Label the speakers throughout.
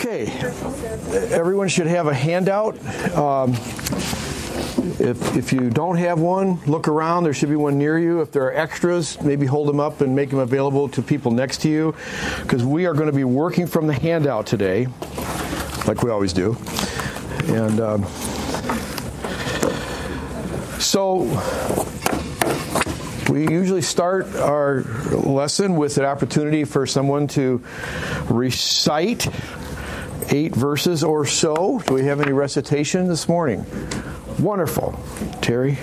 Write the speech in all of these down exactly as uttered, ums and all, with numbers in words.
Speaker 1: Okay, everyone should have a handout. Um, if, if you don't have one, look around. There should be one near you. If there are extras, maybe hold them up and make them available to people next to you, because we are going to be working from the handout today, like we always do. And um, so we usually start our lesson with an opportunity for someone to recite eight verses or so. Do we have any recitation this morning? Wonderful. Terry?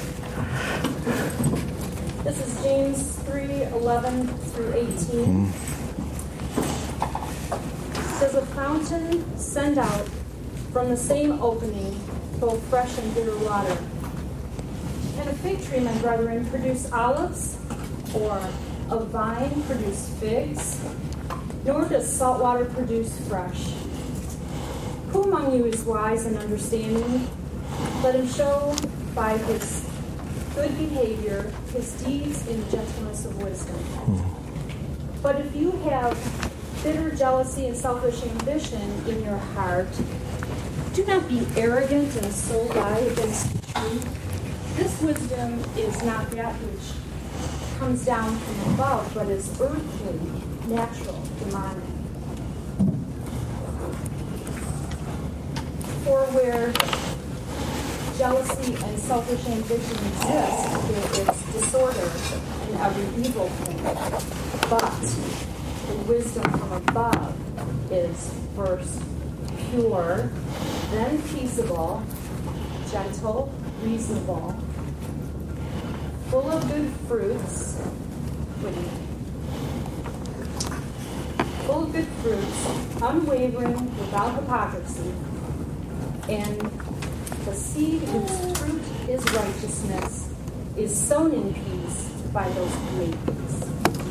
Speaker 2: This is James three, eleven through eighteen. Mm. Does a fountain send out from the same opening both fresh and bitter water? Can a fig tree, my brethren, produce olives? Or a vine produce figs? Nor does salt water produce fresh. Who among you is wise and understanding? Let him show by his good behavior his deeds in gentleness of wisdom. But if you have bitter jealousy and selfish ambition in your heart, do not be arrogant and so lie against the truth. This wisdom is not that which comes down from above, but is earthly, natural, demonic. For where jealousy and selfish ambition exist, there is disorder in every evil thing. But the wisdom from above is first pure, then peaceable, gentle, reasonable, full of good fruits, witty, full of good fruits, unwavering, without hypocrisy, and the seed whose fruit is righteousness is sown in peace by those who make peace.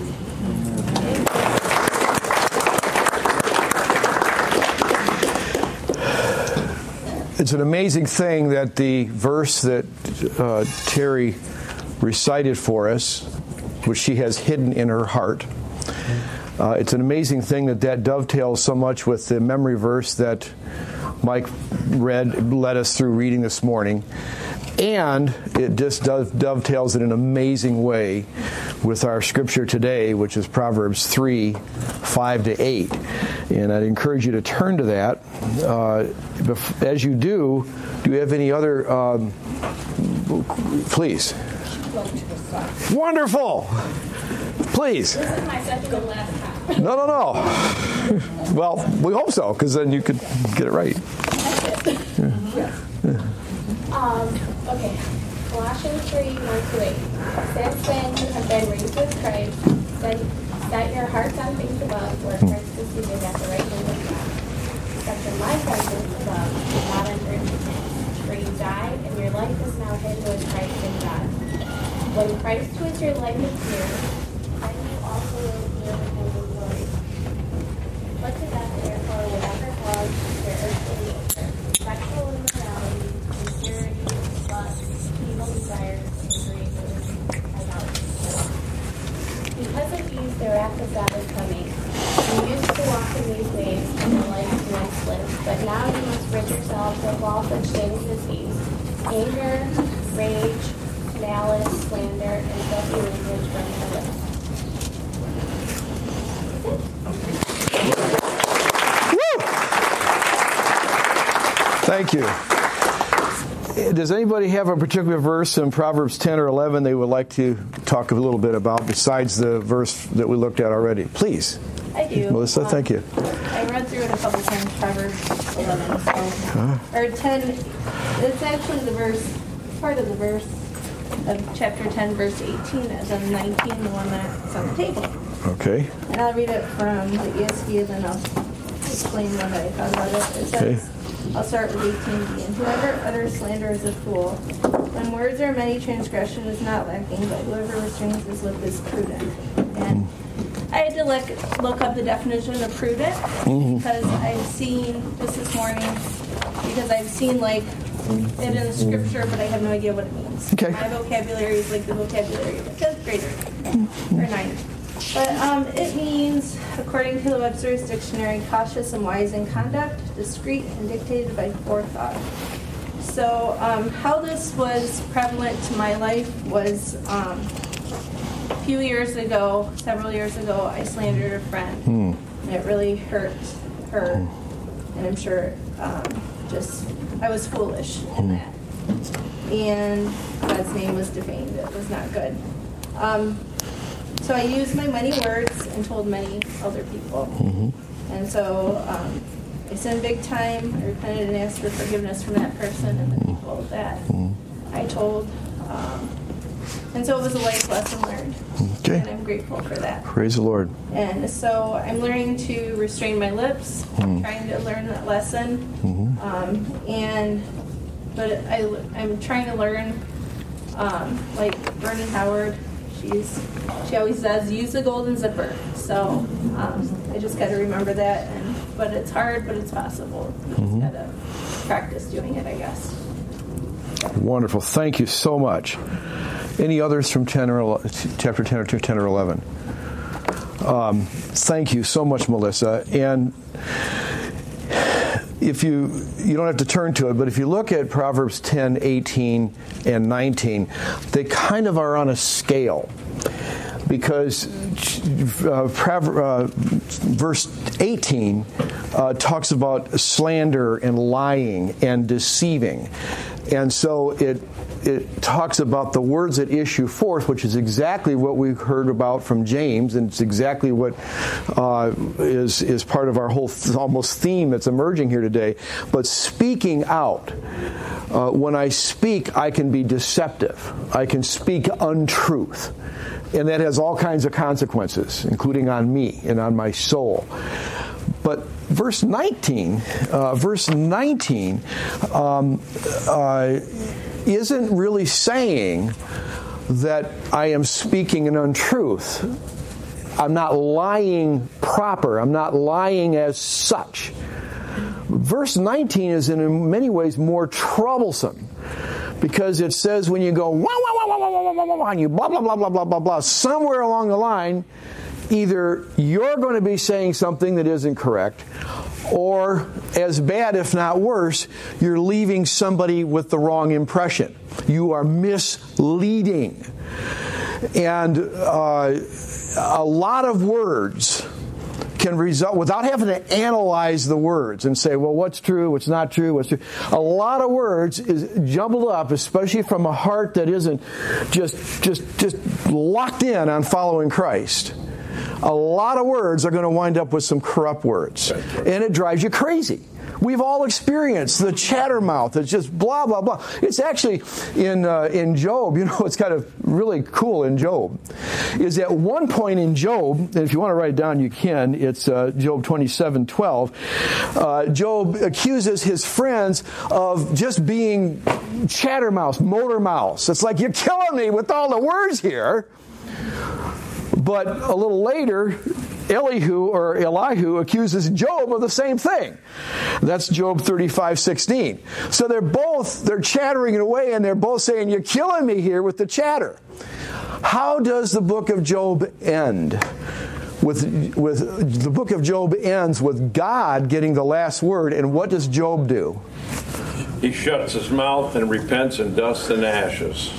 Speaker 1: It's an amazing thing that the verse that uh, Terry recited for us, which she has hidden in her heart, uh, it's an amazing thing that that dovetails so much with the memory verse that Mike read, led us through reading this morning. And it just does, dovetails in an amazing way with our scripture today, which is Proverbs three, five to eight. And I'd encourage you to turn to that. Uh, as you do, do you have any other... Um, please. Wonderful! Please.
Speaker 2: This is my second and last time.
Speaker 1: No, no, no. Well, we hope so, because then you could get it right.
Speaker 2: Yeah. Um, okay. Colossians three, one to eight. Since then you have been raised with Christ, set, set your hearts on things above, where Christ is seated at the right hand of God. Set your life on things above, not on earth, for you died, and your life is now hidden with Christ in God. When Christ, who is your life, appears, then you also will appear with him in glory. Put to death, therefore, whatever was your earthly nature, sexual immorality, impurity, lust, evil desires, and greed, idolatry. Because of these, the wrath of God is coming. You used to walk in these ways in the life you once lived, but now you must rid yourselves of all such things as these: anger, rage, malice, slander, and filthy language from your lips.
Speaker 1: Thank you. Does anybody have a particular verse in Proverbs ten or eleven they would like to talk a little bit about besides the verse that we looked at already? Please.
Speaker 2: I do.
Speaker 1: Melissa, um, thank you.
Speaker 2: I read through it a couple times, Proverbs eleven. So, huh? Or ten. It's actually the verse, part of the verse of chapter ten, verse eighteen, as in nineteen, the one that's on the table.
Speaker 1: Okay.
Speaker 2: And I'll read it from the E S V, and then I'll explain what I thought about it. It says, okay. I'll start with eighteen b. And whoever utters slander is a fool. When words are many, transgression is not lacking, but whoever restrains his lip is prudent. And I had to look, look up the definition of prudent, mm-hmm. because I've seen, just this morning, because I've seen, like, it in the scripture, but I have no idea what it means.
Speaker 1: Okay.
Speaker 2: My vocabulary is like the vocabulary of a fifth grader, or ninth.
Speaker 3: But um, it means, according to the Webster's Dictionary, cautious and wise in conduct, discreet and dictated by forethought. So um, how this was prevalent to my life was um, a few years ago, several years ago, I slandered a friend. Mm. And it really hurt her. Mm. And I'm sure um, just, I was foolish mm. in that. And God's name was defamed. It was not good. Um, so I used my many words and told many other people. Mm-hmm. And so um, I sinned big time. I repented and asked for forgiveness from that person and the people that mm-hmm. I told. Um, and so it was a life lesson learned. Okay. And I'm grateful for that.
Speaker 1: Praise the Lord.
Speaker 3: And so I'm learning to restrain my lips, mm-hmm. trying to learn that lesson. Mm-hmm. Um, and but I, I'm trying to learn, um, like Vernon Howard, she's she always says, use the golden zipper. So um, I just got to remember that. And but it's hard, but it's possible. You mm-hmm. just got to practice doing it, I guess.
Speaker 1: Wonderful. Thank you so much. Any others from ten or eleven, chapter ten or ten or eleven? Um, thank you so much, Melissa. And if you you don't have to turn to it, but if you look at Proverbs ten, eighteen, and nineteen, they kind of are on a scale. Because uh, uh, verse eighteen uh, talks about slander and lying and deceiving. And so it it talks about the words that issue forth, which is exactly what we've heard about from James, and it's exactly what uh, is is part of our whole th- almost theme that's emerging here today. But speaking out, uh, when I speak, I can be deceptive. I can speak untruth. And that has all kinds of consequences, including on me and on my soul. But verse nineteen, uh, verse nineteen um, uh, isn't really saying that I am speaking an untruth. I'm not lying proper. I'm not lying as such. Verse nineteen is in many ways more troublesome. Because it says when you go, wah, wah, wah, wah, wah, wah, wah, wah, and you blah, blah, blah, blah, blah, blah, blah, somewhere along the line, either you're going to be saying something that isn't correct, or as bad, if not worse, you're leaving somebody with the wrong impression. You are misleading. And uh, a lot of words can result, without having to analyze the words and say, well, what's true, what's not true, what's true. A lot of words is jumbled up, especially from a heart that isn't just just just locked in on following Christ. A lot of words are going to wind up with some corrupt words. And it drives you crazy. We've all experienced the chattermouth. It's just blah, blah, blah. It's actually in uh, in Job, you know, it's kind of really cool in Job, is at one point in Job, and if you want to write it down, you can, it's uh, Job twenty-seven twelve, uh, Job accuses his friends of just being chattermouths, motor mouths. It's like, you're killing me with all the words here. But a little later, Elihu or Elihu accuses Job of the same thing. That's Job thirty-five sixteen. So they're both, they're chattering it away, and they're both saying, you're killing me here with the chatter. How does the book of Job end? With, with the book of Job ends with God getting the last word, and what does Job do?
Speaker 4: He shuts his mouth and repents in dust and ashes.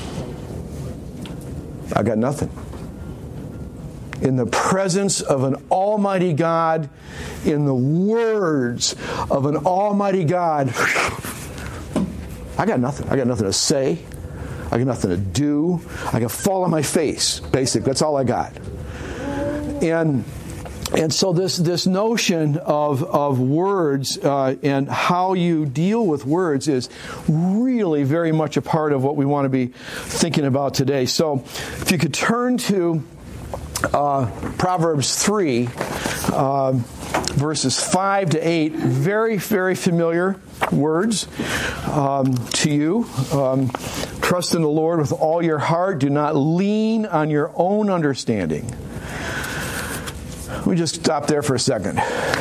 Speaker 1: I got nothing. In the presence of an almighty God, in the words of an almighty God, I got nothing. I got nothing to say. I got nothing to do. I can fall on my face, basically. That's all I got. And and so this this notion of of words uh, and how you deal with words is really very much a part of what we want to be thinking about today. So if you could turn to Uh, Proverbs three, uh, verses five to eight, very, very familiar words um, to you. Um, Trust in the Lord with all your heart. Do not lean on your own understanding. Let me just stop there for a second.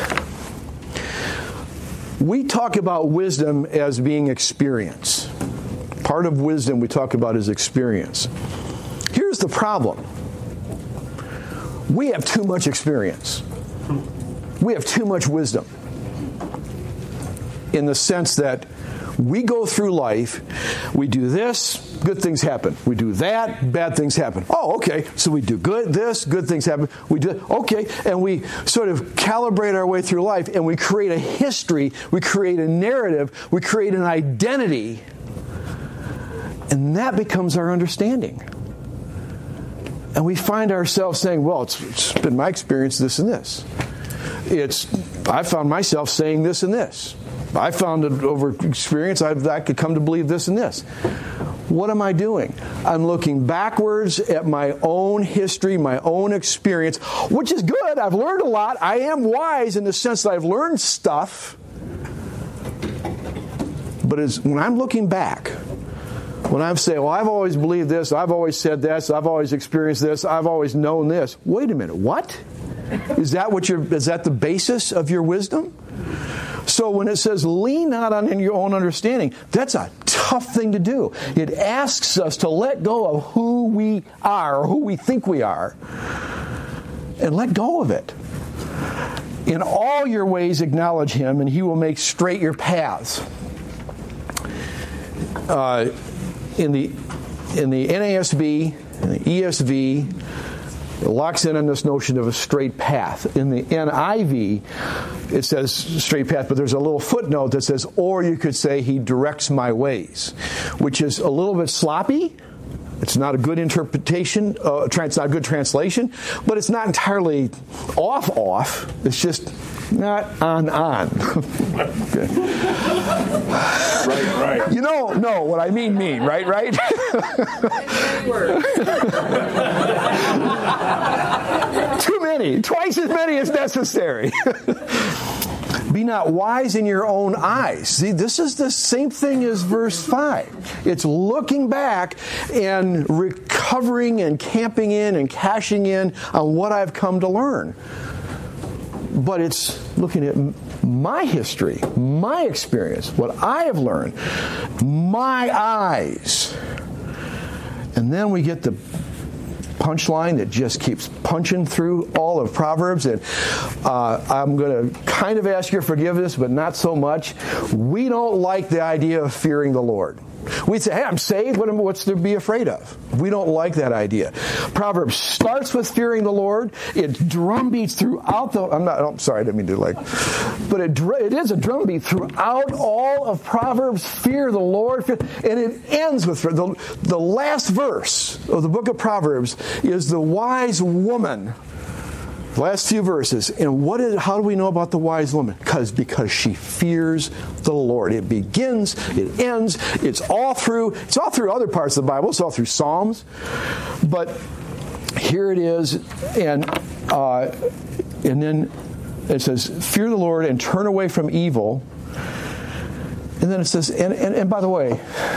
Speaker 1: We talk about wisdom as being experience. Part of wisdom we talk about is experience. Here's the problem. we have too much experience. We have too much wisdom. In the sense that we go through life, we do this, good things happen. We do that, bad things happen. Oh, okay, so we do good this, good things happen. We do, okay, and we sort of calibrate our way through life, and we create a history, we create a narrative, we create an identity, and that becomes our understanding. And we find ourselves saying, well, it's, it's been my experience, this and this. It's, I found myself saying this and this. I found it over experience, I, I could come to believe this and this. What am I doing? I'm looking backwards at my own history, my own experience, which is good. I've learned a lot. I am wise in the sense that I've learned stuff. But as, when I'm looking back, when I'm saying, well, I've always believed this, I've always said this, I've always experienced this, I've always known this. Wait a minute, what? Is that what you're, is that the basis of your wisdom? So when it says, lean not on your own understanding, that's a tough thing to do. It asks us to let go of who we are, or who we think we are, and let go of it. In all your ways acknowledge Him, and He will make straight your paths. Uh, in the in the N A S B, in the E S V, it locks in on this notion of a straight path. In the N I V, it says straight path, but there's a little footnote that says, or you could say He directs my ways, which is a little bit sloppy. It's not a good interpretation, uh, it's not a good translation, but it's not entirely off off. It's just not on on. Okay.
Speaker 4: Right, right.
Speaker 1: You know, no, what I mean, mean, right, right? Too many, twice as many as necessary. Be not wise in your own eyes. See, this is the same thing as verse five. It's looking back and recovering and camping in and cashing in on what I've come to learn. But it's looking at my history, my experience, what I have learned, my eyes. And then we get the punchline that just keeps punching through all of Proverbs. And uh, I'm going to kind of ask your forgiveness, but not so much. We don't like the idea of fearing the Lord. We'd say, hey, I'm saved. What, what's there to be afraid of? We don't like that idea. Proverbs starts with fearing the Lord. It drumbeats throughout the... I'm not... I'm sorry, I didn't mean to like... But it, it is a drumbeat throughout all of Proverbs. Fear the Lord. Fear, and it ends with... The, the last verse of the book of Proverbs is the wise woman. Last few verses. And what is? How do we know about the wise woman? Because because she fears the Lord. It begins, it ends, it's all through, it's all through other parts of the Bible, it's all through Psalms. But here it is, and uh, and then it says, fear the Lord and turn away from evil. And then it says, and, and, and by the way,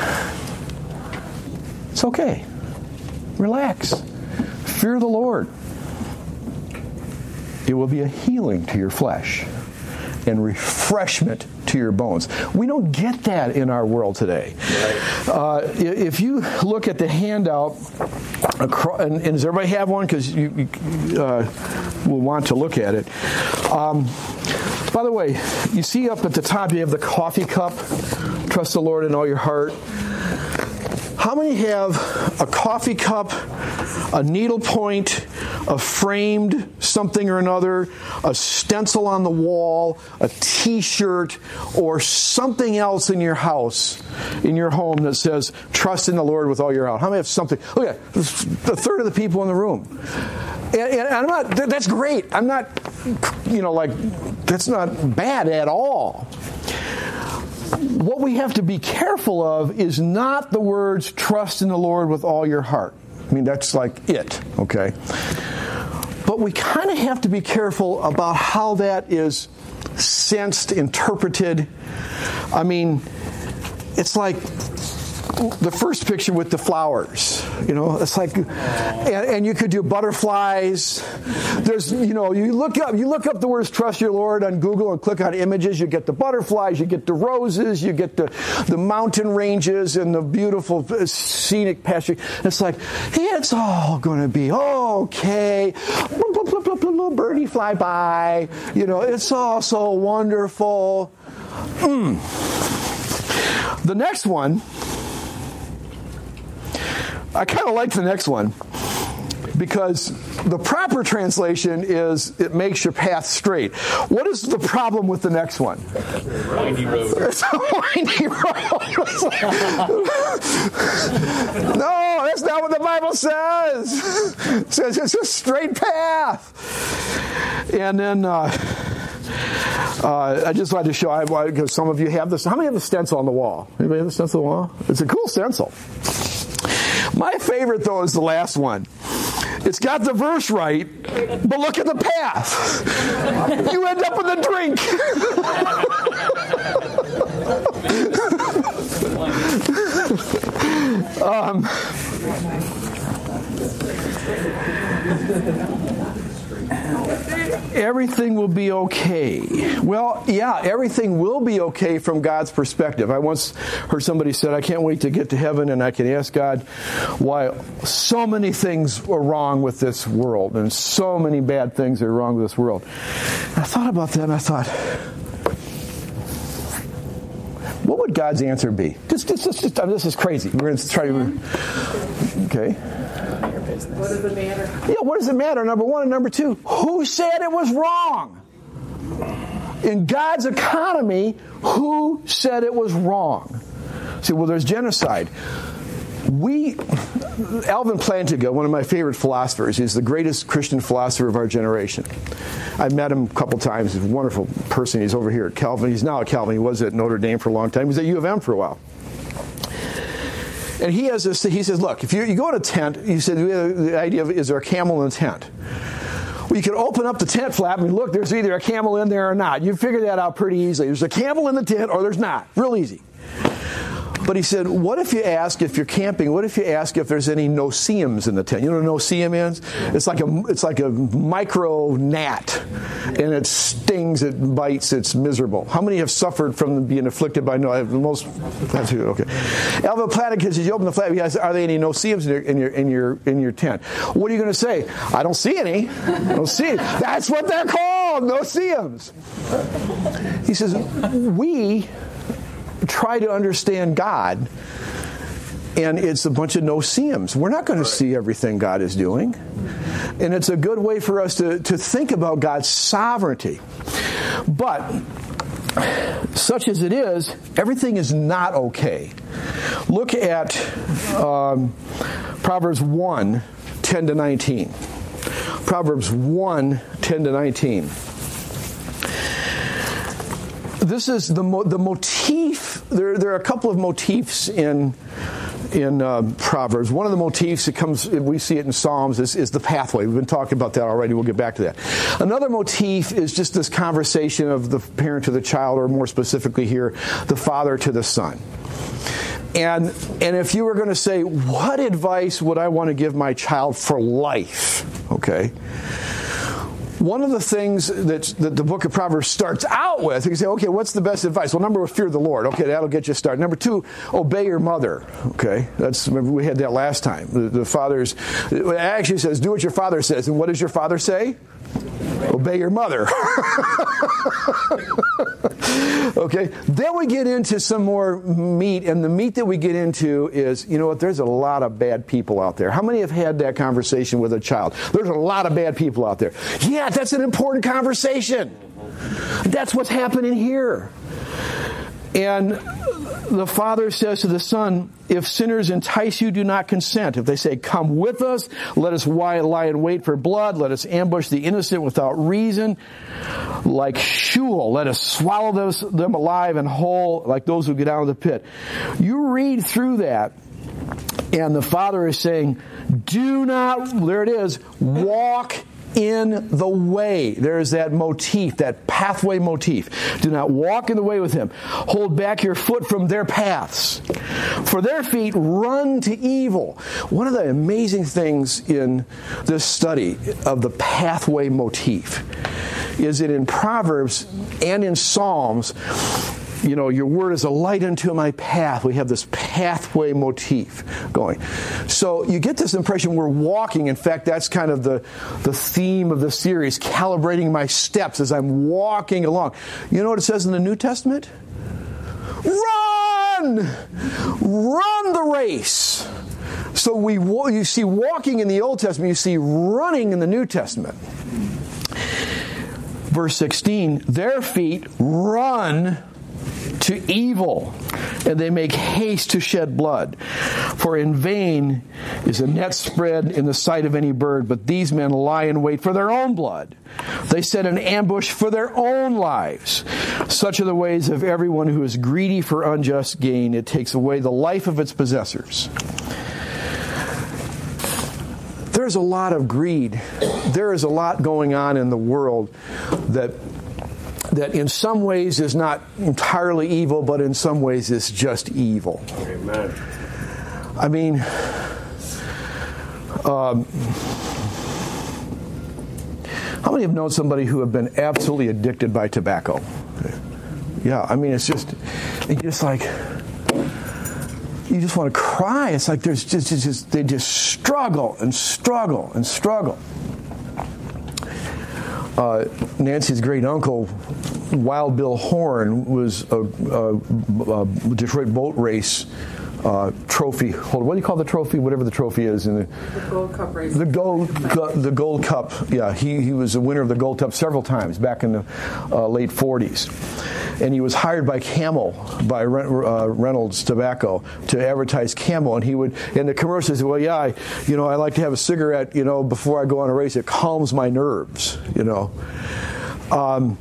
Speaker 1: it's okay. Relax. Fear the Lord. It will be a healing to your flesh and refreshment to your bones. We don't get that in our world today. Right. Uh, if you look at the handout, and, and does everybody have one? Because you, you uh, will want to look at it. Um, by the way, you see up at the top you have the coffee cup. Trust the Lord in all your heart. How many have a coffee cup, a needlepoint, a framed something or another, a stencil on the wall, a T-shirt, or something else in your house, in your home that says, trust in the Lord with all your heart? How many have something? Look at a third of the people in the room. And, and I'm not, that's great. I'm not, you know, like, that's not bad at all. What we have to be careful of is not the words, trust in the Lord with all your heart. I mean, that's like it, okay? But we kind of have to be careful about how that is sensed, interpreted. I mean, it's like the first picture with the flowers. You know, it's like, and, and you could do butterflies. There's, you know, you look up, you look up the words "trust your Lord" on Google and click on images. You get the butterflies, you get the roses, you get the the mountain ranges and the beautiful scenic pasture. It's like, it's all going to be okay. Little birdie fly by. You know, it's all so wonderful. Mm. The next one, I kind of like the next one because the proper translation is it makes your path straight. What is the problem with the next one?
Speaker 4: Windy road.
Speaker 1: It's a windy road. No, that's not what the Bible says. It says it's a straight path. And then uh, uh, I just wanted to show, I, because some of you have this. How many have the stencil on the wall? Anybody have the stencil on the wall? It's a cool stencil. My favorite, though, is the last one. It's got the verse right, but look at the path. You end up with a drink. um, everything will be okay. Well, yeah, everything will be okay from God's perspective. I once heard somebody said, I can't wait to get to heaven and I can ask God why so many things are wrong with this world and so many bad things are wrong with this world. And I thought about that and I thought, what would God's answer be? Just, just, just, just, I mean, this is crazy. We're going to try to... Okay.
Speaker 5: What does it matter?
Speaker 1: Yeah, what does it matter? Number one and number two, who said it was wrong? In God's economy, who said it was wrong? See, well, there's genocide. We, Alvin Plantinga, one of my favorite philosophers, he's the greatest Christian philosopher of our generation. I've met him a couple times. He's a wonderful person. He's over here at Calvin. He's now at Calvin. He was at Notre Dame for a long time. He was at U of M for a while. And he has this, he says, look, if you, you go in a tent, he said, the idea of, is there a camel in a tent? Well, you can open up the tent flap and look, there's either a camel in there or not. You figure that out pretty easily. There's a camel in the tent or there's not. Real easy. But he said, what if you ask, if you're camping, what if you ask if there's any no-see-ums in the tent? You know what a no-see-um is? It's like a, it's like a micro gnat, and it stings, it bites, it's miserable. How many have suffered from being afflicted by no? Most. Okay. Alvin Plantinga says, you open the flap, he asks, are there any no-see-ums in your, in your in your in your tent? What are you going to say? I don't see any. I don't see it. That's what they're called, no-see-ums. He says, we try to understand God, and it's a bunch of no-see-ums. We're not going to see everything God is doing. And it's a good way for us to, to think about God's sovereignty. But, such as it is, everything is not okay. Look at um, Proverbs one, ten to nineteen. Proverbs one, ten to nineteen. This is the mo- the motif. There, there are a couple of motifs in in uh, Proverbs. One of the motifs that comes, we see it in Psalms, is, is the pathway. We've been talking about that already. We'll get back to that. Another motif is just this conversation of the parent to the child, or more specifically here, the father to the son. And and if you were going to say, what advice would I want to give my child for life? Okay. One of the things that, that the book of Proverbs starts out with, you can say, okay, what's the best advice? Well, number one, fear the Lord. Okay, that'll get you started. Number two, obey your mother. Okay, that's, remember we had that last time. The, the father's, it actually says, do what your father says. And what does your father say? Obey your mother. Okay, then we get into some more meat, and the meat that we get into is, you know what, there's a lot of bad people out there. How many have had that conversation with a child? There's a lot of bad people out there. Yeah, that's an important conversation. That's what's happening here. And the father says to the son, if sinners entice you, do not consent. If they say, come with us, let us lie in wait for blood, let us ambush the innocent without reason, like Sheol, let us swallow those, them alive and whole, like those who get out of the pit. You read through that, and the father is saying, do not, there it is, walk in the way. There is that motif, that pathway motif. Do not walk in the way with him. Hold back your foot from their paths. For their feet run to evil. One of the amazing things in this study of the pathway motif is that in Proverbs and in Psalms, you know, your word is a light unto my path. We have this pathway motif going. So you get this impression we're walking. In fact, that's kind of the, the theme of the series, calibrating my steps as I'm walking along. You know what it says in the New Testament? Run! Run the race. So we you see walking in the Old Testament, you see running in the New Testament. Verse sixteen, their feet run to evil, and they make haste to shed blood. For in vain is a net spread in the sight of any bird, but these men lie in wait for their own blood. They set an ambush for their own lives. Such are the ways of everyone who is greedy for unjust gain. It takes away the life of its possessors. There's a lot of greed. There is a lot going on in the world that that in some ways is not entirely evil, but in some ways is just evil.
Speaker 4: Amen.
Speaker 1: I mean, um, how many have known somebody who have been absolutely addicted by tobacco? Yeah, I mean, it's just, it's just like, you just want to cry. It's like there's just, just, just they just struggle and struggle and struggle. Uh, Nancy's great uncle, Wild Bill Horn, was a, a, a Detroit boat race uh, trophy holder. What do you call the trophy? Whatever the trophy is in the,
Speaker 5: the Gold Cup race.
Speaker 1: The gold, the Gold Cup. Yeah, he he was a winner of the Gold Cup several times back in the uh, late forties. And he was hired by Camel, by uh, Reynolds Tobacco, to advertise Camel. And he would, in the commercials, well, yeah, I, you know, I like to have a cigarette, you know, before I go on a race. It calms my nerves, you know. Um,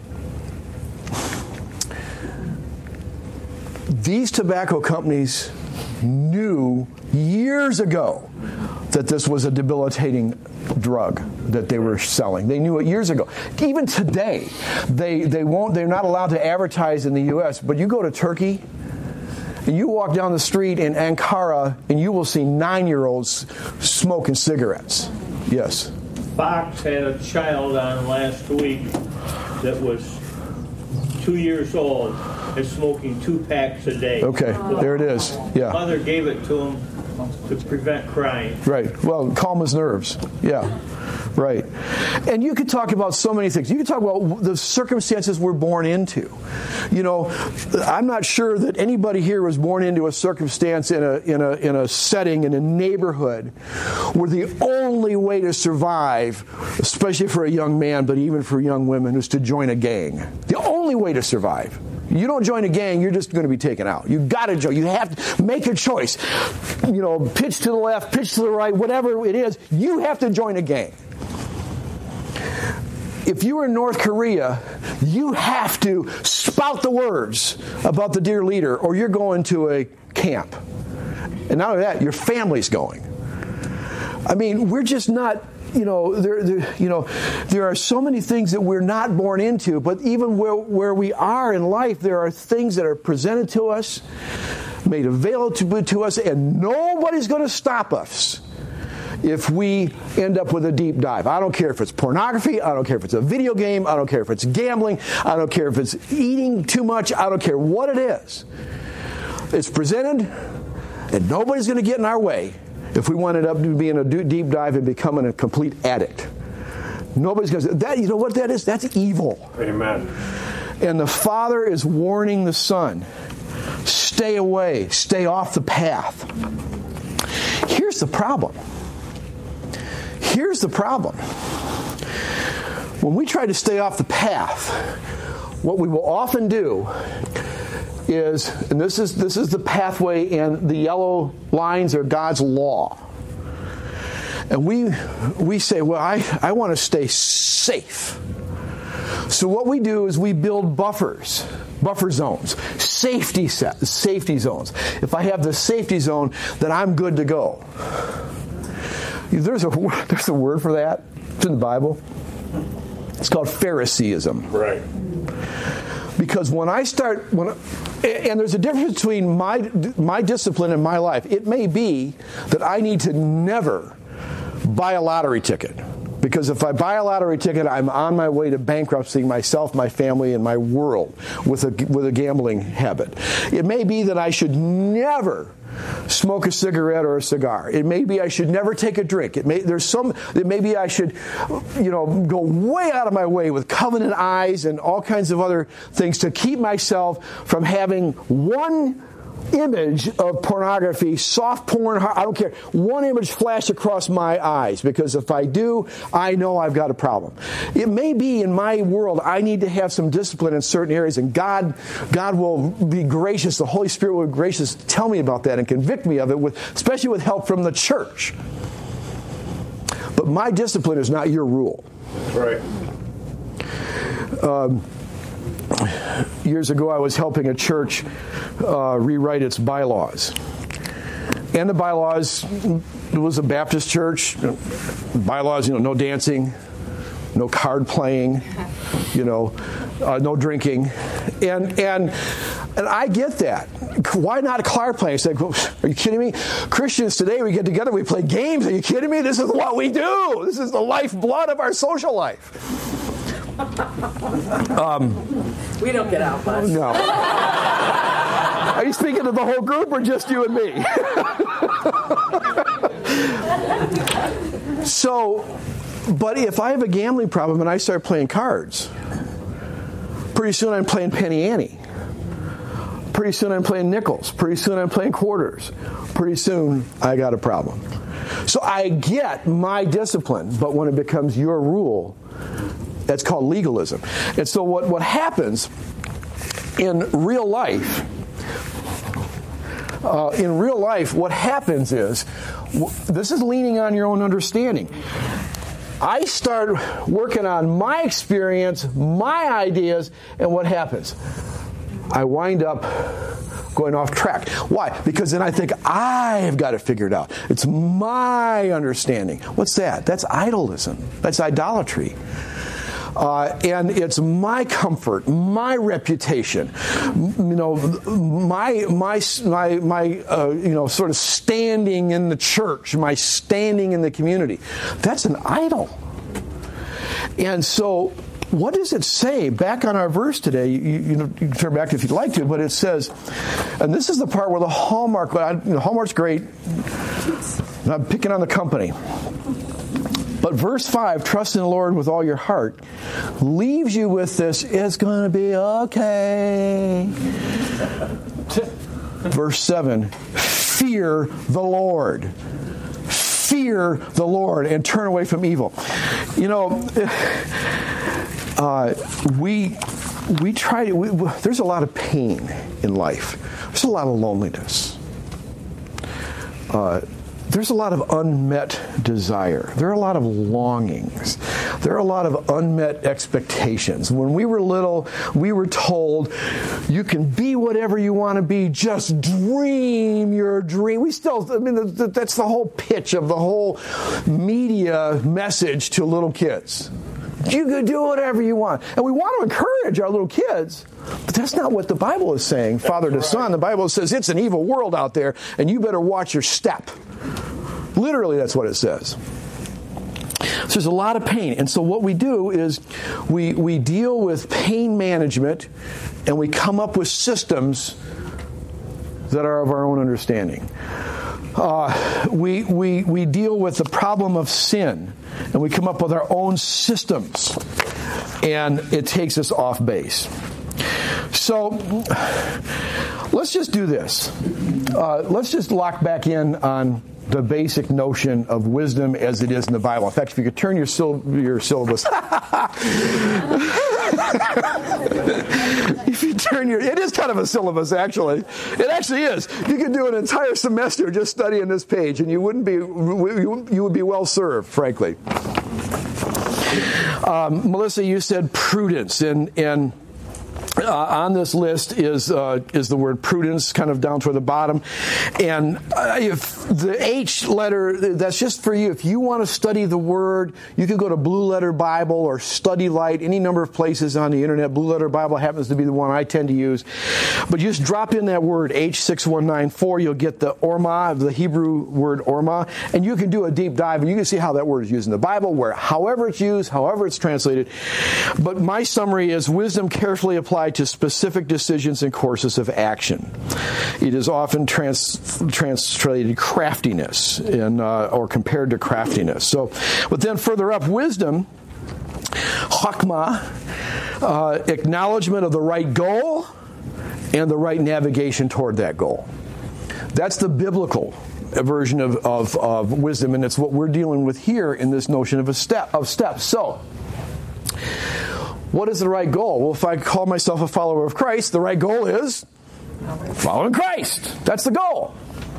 Speaker 1: these tobacco companies knew years ago that this was a debilitating drug that they were selling. They knew it years ago. Even today, they they won't. They're not allowed to advertise in the U S. But you go to Turkey, and you walk down the street in Ankara, and you will see nine-year-olds smoking cigarettes. Yes.
Speaker 6: Fox had a child on last week that was two years old and smoking two packs a day.
Speaker 1: Okay, there it is. Yeah.
Speaker 6: Mother gave it to him to prevent crying.
Speaker 1: Right. Well, calm his nerves. Yeah. Right. And you could talk about so many things. You could talk about the circumstances we're born into. You know, I'm not sure that anybody here was born into a circumstance in a in a in a setting, in a neighborhood, where the only way to survive, especially for a young man, but even for young women, is to join a gang. The only way to survive. You don't join a gang, you're just going to be taken out. You got to join. You have to make a choice. You know, pitch to the left, pitch to the right, whatever it is, you have to join a gang. If you were in North Korea, you have to spout the words about the dear leader, or you're going to a camp. And not only that, your family's going. I mean, we're just not. You know, there, there, you know, there are so many things that we're not born into, but even where, where we are in life, there are things that are presented to us, made available to, to us, and nobody's going to stop us if we end up with a deep dive. I don't care if it's pornography, I don't care if it's a video game, I don't care if it's gambling, I don't care if it's eating too much, I don't care what it is. It's presented, and nobody's going to get in our way. If we wanted up to be in a deep dive and becoming a complete addict, nobody's going to say that. You know what that is? That's evil.
Speaker 4: Amen.
Speaker 1: And the Father is warning the Son: stay away, stay off the path. Here's the problem. Here's the problem. When we try to stay off the path, what we will often do is, and this is this is the pathway, and the yellow lines are God's law. And we we say, well, I, I want to stay safe. So what we do is we build buffers, buffer zones, safety set, safety zones. If I have the safety zone, then I'm good to go. There's a there's a word for that. It's in the Bible. It's called Phariseeism.
Speaker 4: Right.
Speaker 1: Because when I start, when, and there's a difference between my my discipline and my life. It may be that I need to never buy a lottery ticket. Because if I buy a lottery ticket, I'm on my way to bankrupting myself, my family, and my world with a, with a gambling habit. It may be that I should never smoke a cigarette or a cigar. It may be I should never take a drink. It may there's some that maybe I should, you know, go way out of my way with covenant eyes and all kinds of other things to keep myself from having one image of pornography, soft porn, I don't care, one image flash across my eyes, because if I do, I know I've got a problem. It may be in my world I need to have some discipline in certain areas, and God God will be gracious, the Holy Spirit will be gracious to tell me about that and convict me of it, with, especially with help from the church. But my discipline is not your rule.
Speaker 4: Right.
Speaker 1: Um, Years ago, I was helping a church uh, rewrite its bylaws. And the bylaws, it was a Baptist church. Bylaws, you know, no dancing, no card playing, you know, uh, no drinking. And and and I get that. Why not card playing? It's like, are you kidding me? Christians today, we get together, we play games. Are you kidding me? This is what we do. This is the lifeblood of our social life. Um,
Speaker 5: we don't get out much.
Speaker 1: No. Are you speaking to the whole group or just you and me? So, but if I have a gambling problem and I start playing cards, pretty soon I'm playing Penny Ante. Pretty soon I'm playing nickels. Pretty soon I'm playing quarters. Pretty soon I got a problem. So I get my discipline, but when it becomes your rule, that's called legalism. And so what, what happens in real life, uh, in real life, what happens is, this is leaning on your own understanding. I start working on my experience, my ideas, and what happens? I wind up going off track. Why? Because then I think I've got it figured out. It's my understanding. What's that? That's idolism. That's idolatry. Uh, and it's my comfort, my reputation, you know, my my my my uh, you know, sort of standing in the church, my standing in the community. That's an idol. And so, what does it say back on our verse today? You, you know, you can turn back if you'd like to, but it says, and this is the part where the Hallmark, you know, Hallmark's great. I'm picking on the company. But verse five, trust in the Lord with all your heart, leaves you with this, it's going to be okay. Verse seven, fear the Lord. Fear the Lord and turn away from evil. You know, uh, we we try to, we, there's a lot of pain in life. There's a lot of loneliness. Uh There's a lot of unmet desire. There are a lot of longings. There are a lot of unmet expectations. When we were little, we were told, you can be whatever you want to be, just dream your dream. We still, I mean, that's the whole pitch of the whole media message to little kids. You can do whatever you want. And we want to encourage our little kids, but that's not what the Bible is saying, Father to Son. The Bible says it's an evil world out there, and you better watch your step. Literally, that's what it says. So there's a lot of pain. And so what we do is we we deal with pain management, and we come up with systems that are of our own understanding. Uh, we, we, we deal with the problem of sin, and we come up with our own systems, and it takes us off base. So let's just do this. Uh, let's just lock back in on the basic notion of wisdom as it is in the Bible. In fact, if you could turn your, syll- your syllabus. If you turn your, it is kind of a syllabus, actually. It actually is. You could do an entire semester just studying this page, and you wouldn't be, you would be well served, frankly. Um, Melissa, you said prudence, and and Uh, on this list is uh, is the word prudence, kind of down toward the bottom. And uh, if the H letter, that's just for you. If you want to study the word, you can go to Blue Letter Bible or Study Light, any number of places on the internet. Blue Letter Bible happens to be the one I tend to use. But you just drop in that word, H six one nine four, you'll get the orma, the Hebrew word orma, and you can do a deep dive, and you can see how that word is used in the Bible, where however it's used, however it's translated. But my summary is wisdom carefully applied to specific decisions and courses of action. It is often trans, translated craftiness in, uh, or compared to craftiness. So, but then further up, wisdom, chokmah, uh, acknowledgement of the right goal and the right navigation toward that goal. That's the biblical version of, of, of wisdom, and it's what we're dealing with here in this notion of a step of steps. So, what is the right goal? Well, if I call myself a follower of Christ, the right goal is following Christ. That's the goal.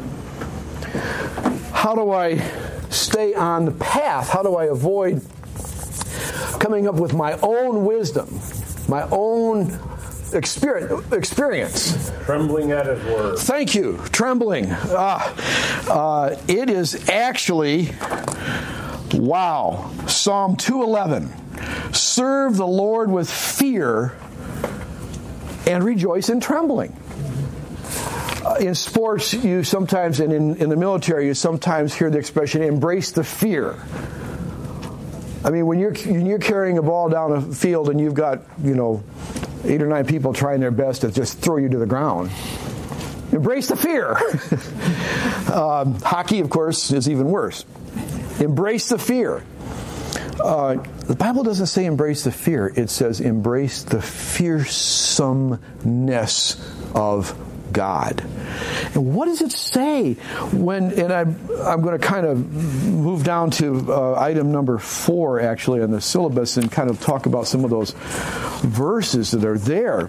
Speaker 1: How do I stay on the path? How do I avoid coming up with my own wisdom, my own experience?
Speaker 4: Trembling at His word.
Speaker 1: Thank you. Trembling. Uh, uh, it is actually, wow, Psalm two eleven. Serve the Lord with fear and rejoice in trembling. Uh, in sports, you sometimes, and in, in the military, you sometimes hear the expression, embrace the fear. I mean, when you're when you're carrying a ball down a field and you've got, you know, eight or nine people trying their best to just throw you to the ground, embrace the fear. um, hockey, of course, is even worse. Embrace the fear. Uh, the Bible doesn't say embrace the fear. It says embrace the fearsomeness of God. And what does it say when, and I'm, I'm going to kind of move down to uh, item number four, actually, on the syllabus and kind of talk about some of those verses that are there.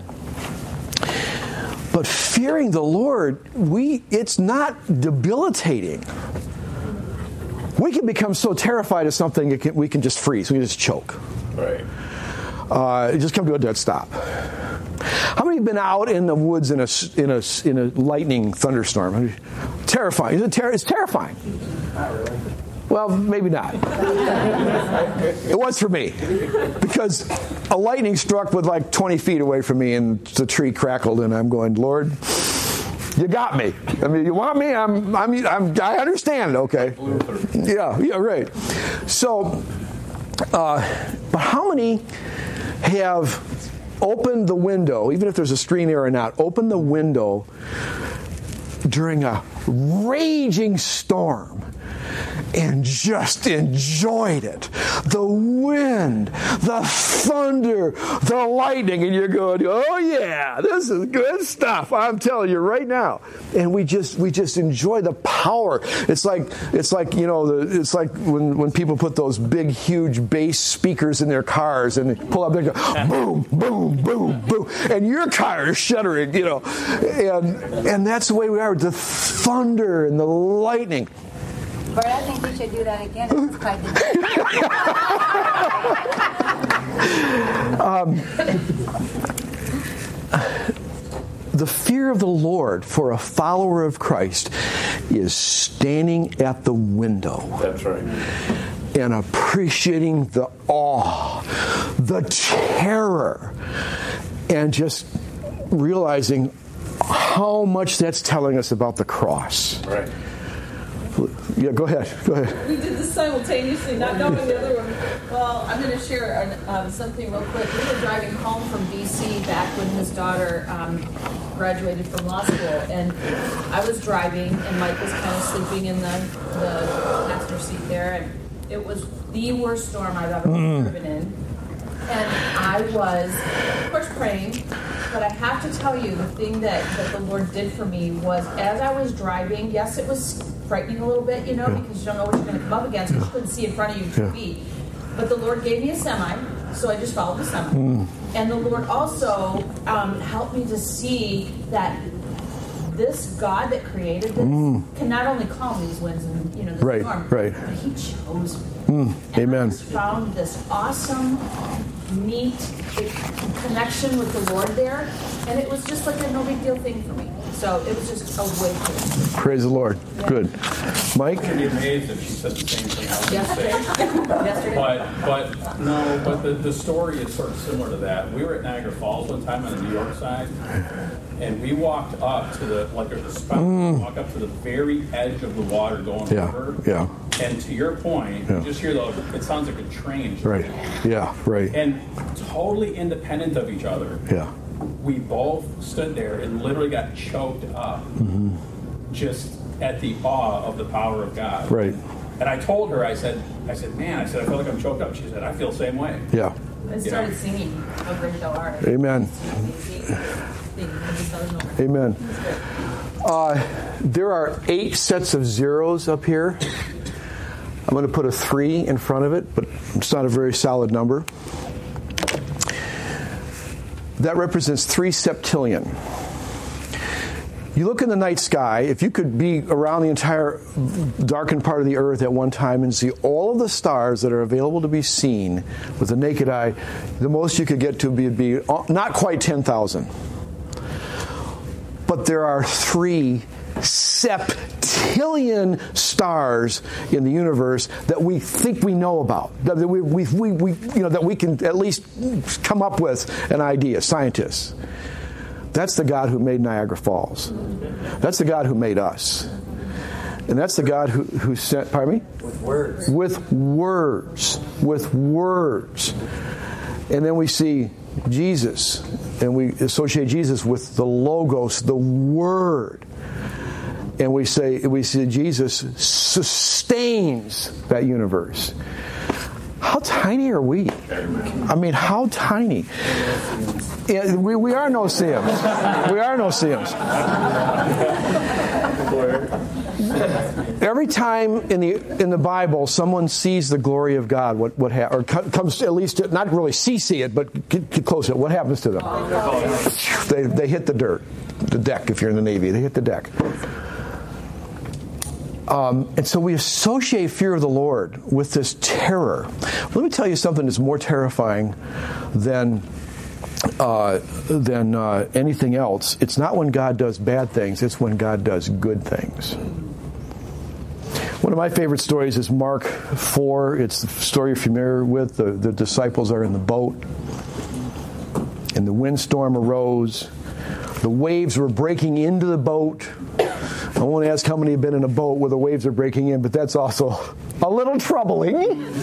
Speaker 1: But fearing the Lord, we it's not debilitating. We can become so terrified of something it can, we can just freeze. We can just choke.
Speaker 4: Right.
Speaker 1: Uh, just come to a dead stop. How many have been out in the woods in a in a in a lightning thunderstorm? Terrifying. It's, ter- it's terrifying.
Speaker 4: Not really.
Speaker 1: Well, maybe not. It was for me, because a lightning struck with like twenty feet away from me, and the tree crackled, and I'm going, Lord, you got me. I mean, you want me? I'm, I'm, I'm I understand. Okay. Yeah. Yeah. Right. So, uh, but how many have opened the window, even if there's a screen there or not, open the window during a raging storm and just enjoyed it? The wind, the thunder, the lightning, and you're going, oh yeah, this is good stuff. I'm telling you right now. And we just we just enjoy the power. It's like it's like you know the, it's like when, when people put those big huge bass speakers in their cars and they pull up, they go boom, boom, boom, boom, and your car is shuddering, you know, and and that's the way we are. The thunder and the lightning.
Speaker 7: Bert, I think we should do that again. It's quite
Speaker 1: um, the fear of the Lord for a follower of Christ is standing at the window.
Speaker 4: That's right.
Speaker 1: And appreciating the awe, the terror, and just realizing how much that's telling us about the cross.
Speaker 4: Right.
Speaker 1: Yeah, go ahead. Go ahead.
Speaker 5: We did this simultaneously, not knowing the other one. Well, I'm going to share an, um, something real quick. We were driving home from B C back when his daughter um, graduated from law school, and I was driving, and Mike was kind of sleeping in the, the passenger seat there, and it was the worst storm I've ever mm. driven in. And I was, of course, praying, but I have to tell you, the thing that, that the Lord did for me was, as I was driving, yes, it was frightening a little bit, you know, yeah. because you don't know what you're going to come up against, because you couldn't see in front of you two yeah. feet. But the Lord gave me a semi, so I just followed the semi. Mm. And the Lord also um, helped me to see that this God that created this mm. can not only calm these winds and, you know, the
Speaker 1: right,
Speaker 5: storm,
Speaker 1: right.
Speaker 5: but He chose me.
Speaker 1: Mm.
Speaker 5: And
Speaker 1: Amen.
Speaker 5: I just found this awesome neat connection with the Lord there, and it was just like a no big deal thing for me. So it was just a way.
Speaker 1: Praise the Lord.
Speaker 5: Yeah.
Speaker 1: Good. Mike?
Speaker 8: I'd be amazed if she said the same thing I was
Speaker 5: Yesterday.
Speaker 8: going to say.
Speaker 5: Yesterday.
Speaker 8: But, but no, but the, the story is sort of similar to that. We were at Niagara Falls one time on the New York side, and we walked up to the, like there's a spot, mm. we walk up to the very edge of the water going
Speaker 1: yeah.
Speaker 8: over.
Speaker 1: Yeah.
Speaker 8: And to your point,
Speaker 1: yeah.
Speaker 8: you just hear the, it sounds like a train.
Speaker 1: Right. Yeah, right.
Speaker 8: And totally independent of each other.
Speaker 1: Yeah.
Speaker 8: We both stood there and literally got choked up mm-hmm. just at the awe of the power of God.
Speaker 1: Right.
Speaker 8: And I told her, I said, I said, man, I said, I feel like I'm choked up. She said, I feel the same way.
Speaker 1: Yeah.
Speaker 5: I started you know? singing How Great Thou Art.
Speaker 1: Amen. Amen. Uh, there are eight sets of zeros up here. I'm going to put a three in front of it, but it's not a very solid number. That represents three septillion. You look in the night sky, if you could be around the entire darkened part of the earth at one time and see all of the stars that are available to be seen with the naked eye, the most you could get to would be not quite ten thousand. But there are three septillion stars in the universe that we think we know about, that we, we, we, we, you know, that we can at least come up with an idea, scientists. That's the God who made Niagara Falls. That's the God who made us. And that's the God who, who sent, pardon me?
Speaker 9: With words.
Speaker 1: With words. With words. And then we see Jesus, and we associate Jesus with the Logos, the Word. And we say, we say Jesus sustains that universe. How tiny are we? I mean, how tiny? Yeah, we, we are no Sims. We are no Sims. Every time in the in the Bible someone sees the glory of God, what what ha- or comes at least to, not really see see it, but get, get close to it. What happens to them? They they hit the dirt, the deck. If you're in the Navy, they hit the deck. Um, and so we associate fear of the Lord with this terror. Let me tell you something that's more terrifying than uh, than uh, anything else. It's not when God does bad things. It's when God does good things. One of my favorite stories is Mark four. It's the story you're familiar with. The, the disciples are in the boat, and the windstorm arose. The waves were breaking into the boat. I won't ask how many have been in a boat where the waves are breaking in, but that's also a little troubling.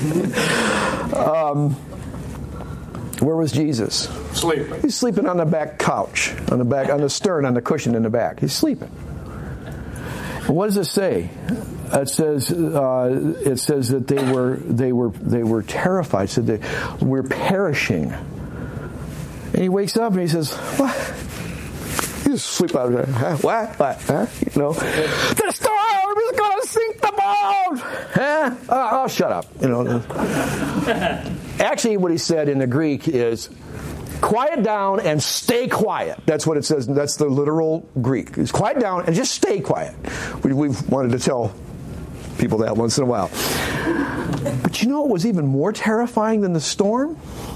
Speaker 1: um, where was Jesus?
Speaker 4: Sleeping.
Speaker 1: He's sleeping on the back couch, on the back, on the stern, on the cushion in the back. He's sleeping. And what does it say? It says uh, it says that they were they were they were terrified. It said they we're perishing. And he wakes up and he says, "What?" Just sleep out there. Huh? What? What? Huh? You know, the storm is going to sink the boat. Huh? Oh, oh, shut up. You know. Actually, what he said in the Greek is, "Quiet down and stay quiet." That's what it says. That's the literal Greek. It's quiet down and just stay quiet. We, we've wanted to tell people that once in a while. But you know what was even more terrifying than the storm?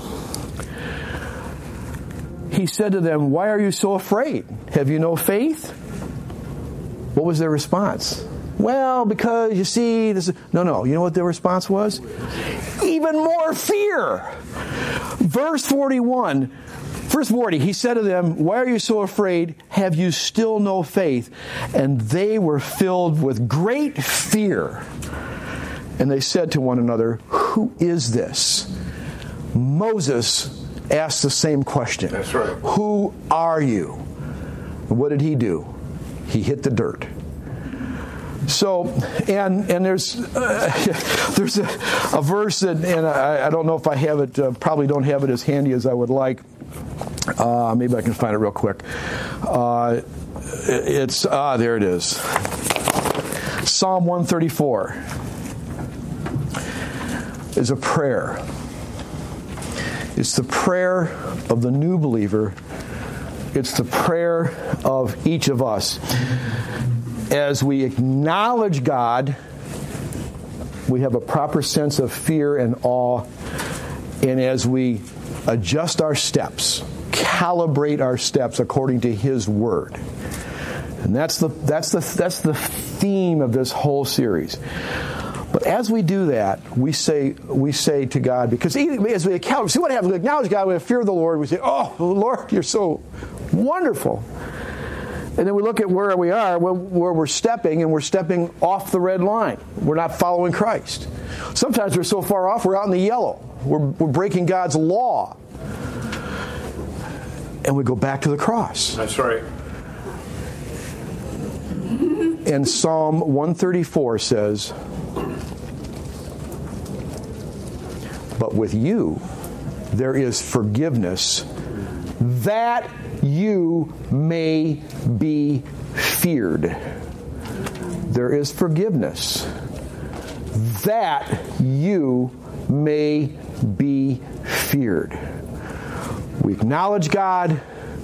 Speaker 1: He said to them, "Why are you so afraid? Have you no faith?" What was their response? Well, because you see, this is... no, no. You know what their response was? Even more fear. Verse forty-one, verse forty, he said to them, "Why are you so afraid? Have you still no faith?" And they were filled with great fear. And they said to one another, "Who is this?" Moses asked the same question.
Speaker 4: That's right.
Speaker 1: Who are you? What did he do? He hit the dirt. So, and and there's uh, there's a, a verse that, and I, I don't know if I have it. Uh, probably don't have it as handy as I would like. Uh, maybe I can find it real quick. Uh, it's ah, there it is. Psalm one thirty-four is a prayer. It's the prayer of the new believer. It's the prayer of each of us. As we acknowledge God, we have a proper sense of fear and awe. And as we adjust our steps, calibrate our steps according to His Word. And that's the that's the that's the theme of this whole series. But as we do that, we say we say to God, because as we account, see what happens. We acknowledge God, we have fear of the Lord. We say, "Oh, Lord, you're so wonderful." And then we look at where we are, where we're stepping, and we're stepping off the red line. We're not following Christ. Sometimes we're so far off, we're out in the yellow. We're, we're breaking God's law. And we go back to the cross.
Speaker 4: That's right.
Speaker 1: And Psalm one thirty-four says, "But with you there is forgiveness, that you may be feared." There is forgiveness, that you may be feared. We acknowledge God,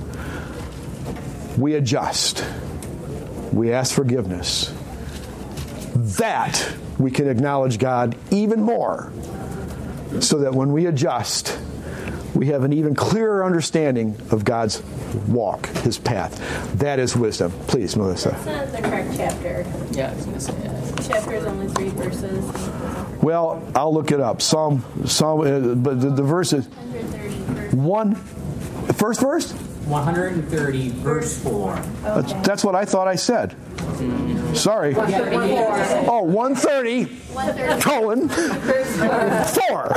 Speaker 1: we adjust, we ask forgiveness, that we can acknowledge God even more, so that when we adjust, we have an even clearer understanding of God's walk, His path. That is wisdom. Please, Melissa.
Speaker 3: That's not the correct chapter.
Speaker 9: Yeah, I was going to say that.
Speaker 3: The chapter is only three verses.
Speaker 1: Well, I'll look it up. Psalm, Psalm, uh, but the, the verse is one. First verse?
Speaker 9: one hundred thirty, verse four.
Speaker 3: Okay.
Speaker 1: That's, that's what I thought I said. Sorry. Oh, one thirty, colon, four.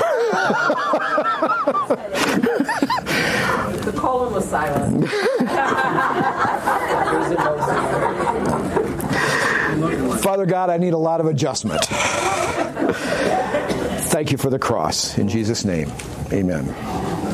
Speaker 5: The colon was silent.
Speaker 1: Father God, I need a lot of adjustment. Thank you for the cross. In Jesus' name, amen.